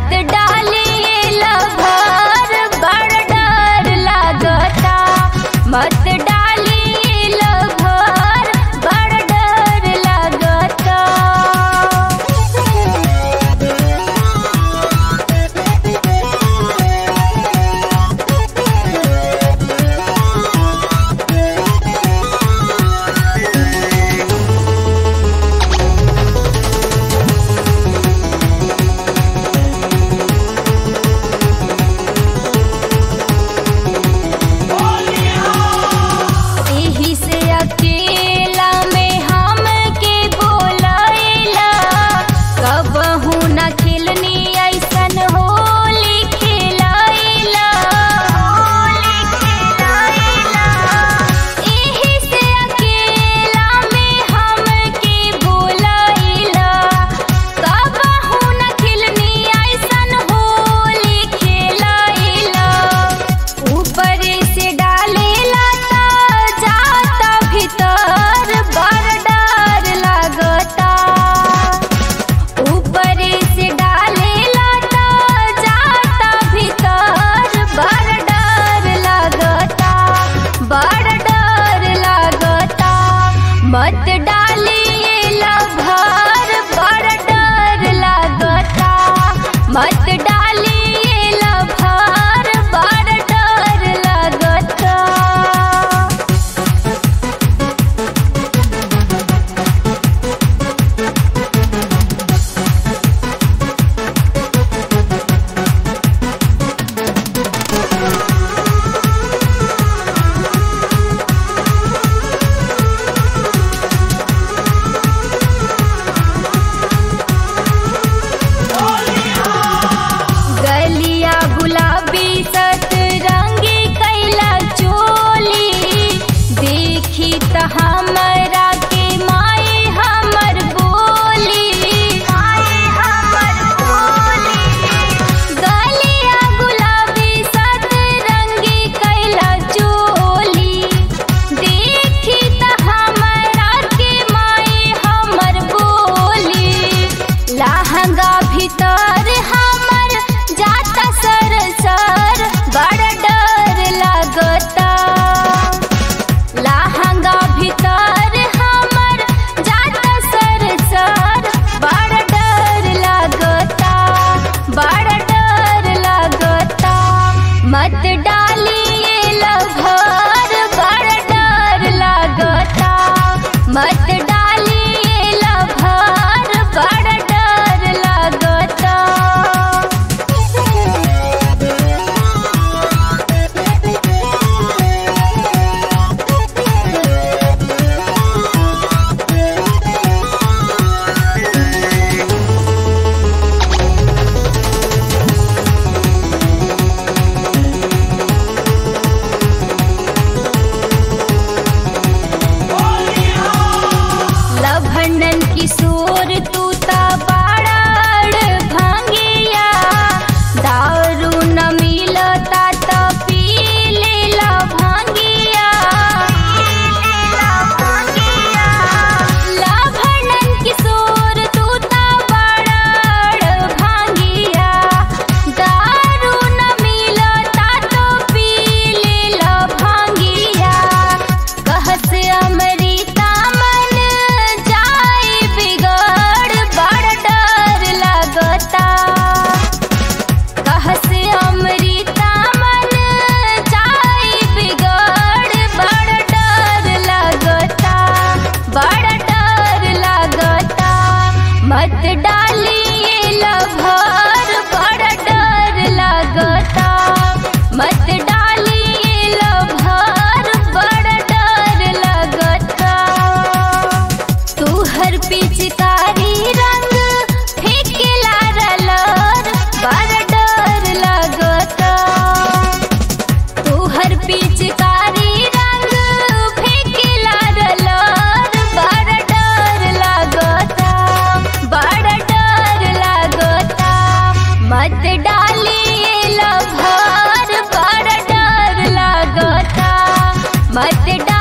मत डालिए लभर बड़ डर लागता। मत डालिए लभर बड़ डर लागता। एही से अकेला में हमके बोलाइला, कबहू न खेलनी ऐसन होली खेलाइला। एही से अकेला में हमके बोलाइला, कबहू न खेलनी ऐसन होली खेलाइला। ऊपर से डालेला त जाता भीतर बड़ डर लागता। ऊपर से डालेला त जाता भीतर बड़ डर लागता। बड़ डर लागता। मत डालिए लभर बड़ डर लागता। मत डालिए लभर बड़ डर लागता। गलिया गुलाबी सतरंगी कैला चोली, देखी त हमरा के माई हमर बोली। गलिया गुलाबी सतरंगी कैला चोली, देखी त हमरा के माई हमर बोली। लहंगा भीतर हमर जाता सर बड़ डर लागता। लहंगा भीतर हमर जाता सर बड़ डर लागता। बड़ डर लागता। मत डालिए लभर बड़ डर लागता। मत डालिए लभर बड़ डर लागता। लभनन किशोर तू ता बाड़ड़ भंगिया, दारू न मिलता त पी लेला भंगिया। लभनन किशोर तू ता बाड़ड़ भंगिया, दारू न मिलता त पी लेला भंगिया। कहस अमृता मन जाए बिगड़ बड़ डर लागता। कहस अमृता मन जाए बिगड़ बड़ डर लागता। बड़ डर लागता। मत डालिए लभर बड़ डर लागता। मत डालिए लभर बड़ डर लागता। तुहर पिचकारी रंग फेंकेला रलर बड़ डर लागता। तुहर पिचकारी रंग फेंकेला रलर बड़ डर लागता। बड़ डर लागता। मत डालिए लभर बड़ डर लागता। मत